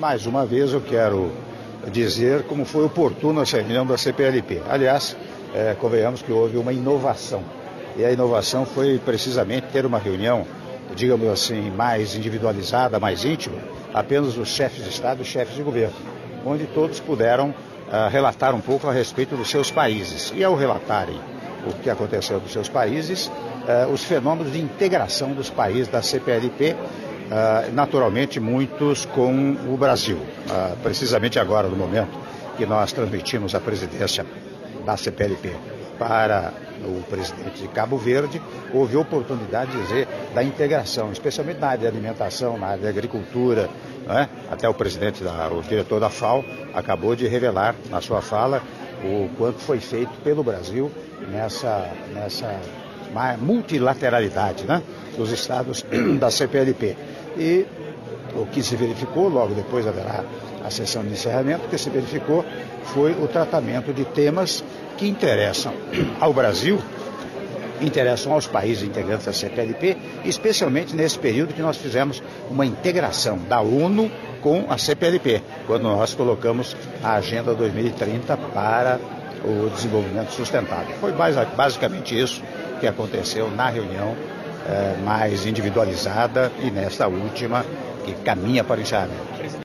Mais uma vez eu quero dizer como foi oportuna essa reunião da CPLP. Aliás, convenhamos que houve uma inovação. E a inovação foi precisamente ter uma reunião, digamos assim, mais individualizada, mais íntima, apenas os chefes de Estado e chefes de governo, onde todos puderam relatar um pouco a respeito dos seus países. E ao relatarem o que aconteceu nos seus países, os fenômenos de integração dos países da CPLP, naturalmente muitos com o Brasil. Precisamente agora, no momento que nós transmitimos a presidência da CPLP para o presidente de Cabo Verde, houve oportunidade de dizer da integração, especialmente na área de alimentação, na área de agricultura, né? Até o diretor da FAO acabou de revelar na sua fala o quanto foi feito pelo Brasil nessa multilateralidade, né, dos estados da CPLP. E o que se verificou, logo depois haverá a sessão de encerramento, o que se verificou foi o tratamento de temas que interessam ao Brasil, interessam aos países integrantes da CPLP, especialmente nesse período que nós fizemos uma integração da ONU com a CPLP, quando nós colocamos a Agenda 2030 para o desenvolvimento sustentável. Foi basicamente isso que aconteceu na reunião mais individualizada e nesta última que caminha para o encerramento.